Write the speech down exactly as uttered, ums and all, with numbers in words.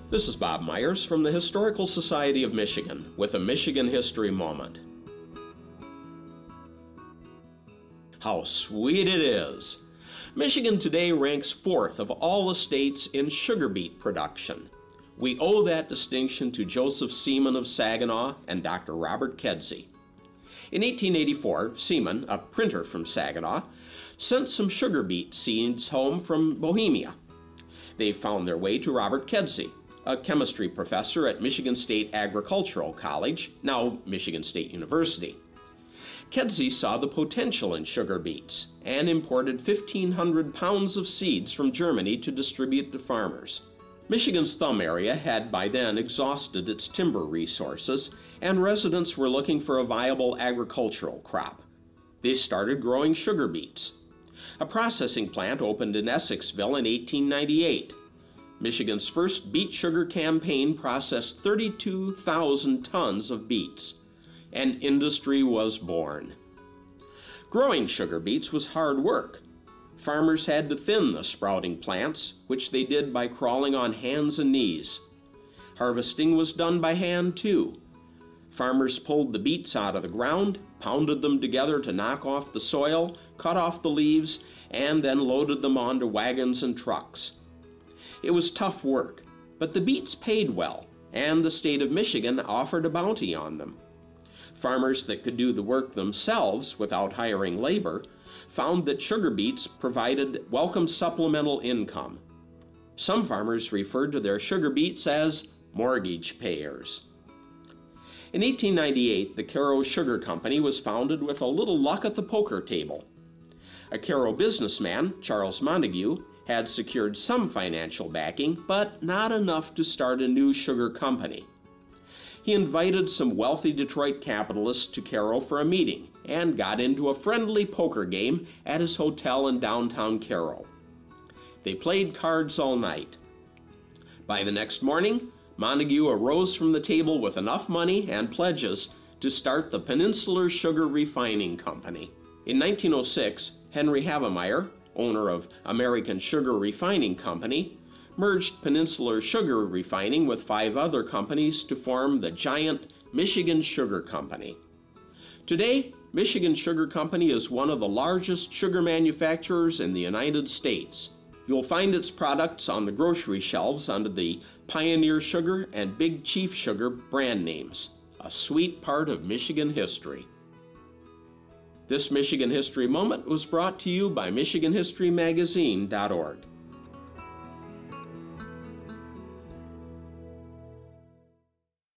This is Bob Myers from the Historical Society of Michigan with a Michigan History Moment. How sweet it is! Michigan today ranks fourth of all the states in sugar beet production. We owe that distinction to Joseph Seaman of Saginaw and Doctor Robert Kedzie. In eighteen eighty-four, Seaman, a printer from Saginaw, sent some sugar beet seeds home from Bohemia. They found their way to Robert Kedzie, a chemistry professor at Michigan State Agricultural College, now Michigan State University. Kedzie saw the potential in sugar beets and imported fifteen hundred pounds of seeds from Germany to distribute to farmers. Michigan's Thumb area had by then exhausted its timber resources, and residents were looking for a viable agricultural crop. They started growing sugar beets. A processing plant opened in Essexville in eighteen ninety-eight. Michigan's first beet sugar campaign processed thirty-two thousand tons of beets. An industry was born. Growing sugar beets was hard work. Farmers had to thin the sprouting plants, which they did by crawling on hands and knees. Harvesting was done by hand, too. Farmers pulled the beets out of the ground, pounded them together to knock off the soil, cut off the leaves, and then loaded them onto wagons and trucks. It was tough work, but the beets paid well, and the state of Michigan offered a bounty on them. Farmers that could do the work themselves without hiring labor found that sugar beets provided welcome supplemental income. Some farmers referred to their sugar beets as mortgage payers. In eighteen ninety-eight, the Caro Sugar Company was founded with a little luck at the poker table. A Caro businessman, Charles Montague, had secured some financial backing, but not enough to start a new sugar company. He invited some wealthy Detroit capitalists to Caro for a meeting and got into a friendly poker game at his hotel in downtown Caro. They played cards all night. By the next morning, Montague arose from the table with enough money and pledges to start the Peninsular Sugar Refining Company. In nineteen oh six, Henry Havemeyer, owner of American Sugar Refining Company, merged Peninsular Sugar Refining with five other companies to form the giant Michigan Sugar Company. Today, Michigan Sugar Company is one of the largest sugar manufacturers in the United States. You'll find its products on the grocery shelves under the Pioneer Sugar and Big Chief Sugar brand names, a sweet part of Michigan history. This Michigan History Moment was brought to you by Michigan History Magazine dot org.